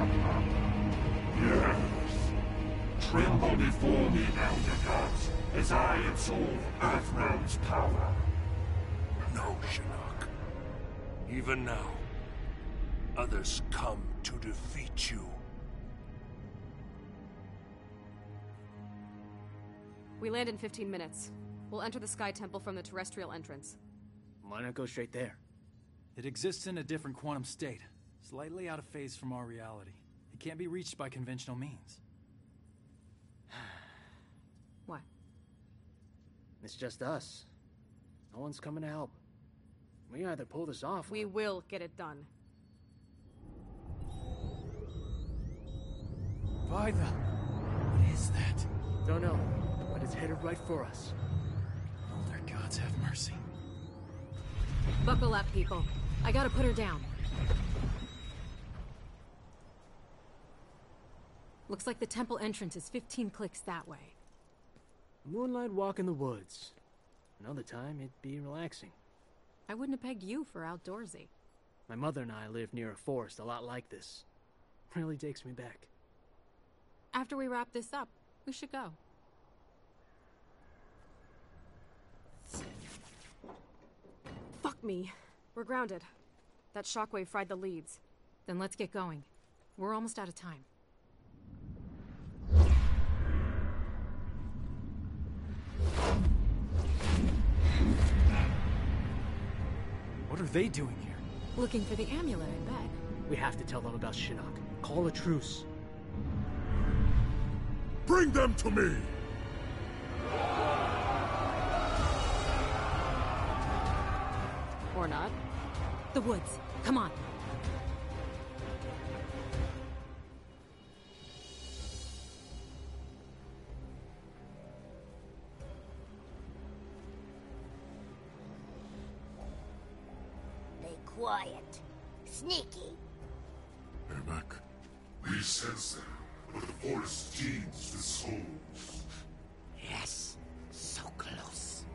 Yes. Tremble before me, Elder Gods, as I absorb Earthrealm's power. No, Shinnok. Even now, others come to defeat you. We land in 15 minutes. We'll enter the Sky Temple from the terrestrial entrance. Why not go straight there? It exists in a different quantum state, slightly out of phase from our reality. It can't be reached by conventional means. What? It's just us. No one's coming to help. We either pull this off We will get it done. By the... What is that? Don't know, but it's headed right for us. Elder Gods have mercy. Buckle up, people. I gotta put her down. Looks like the temple entrance is 15 clicks that way. A moonlight walk in the woods. Another time, it'd be relaxing. I wouldn't have pegged you for outdoorsy. My mother and I lived near a forest a lot like this. Really takes me back. After we wrap this up, we should go. Fuck me. We're grounded. That shockwave fried the leads. Then let's get going. We're almost out of time. What are they doing here? Looking for the amulet, I bet. We have to tell them about Shinnok. Call a truce. Bring them to me! Or not. The woods. Come on. Be quiet. Sneaky. Ermac, we sense them, but the forest teems with souls. Yes. So close.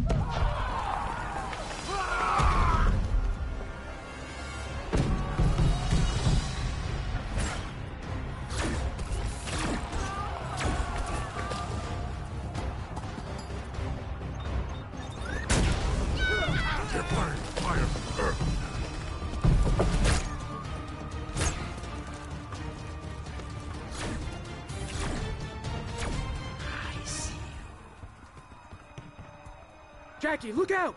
Jackie, look out!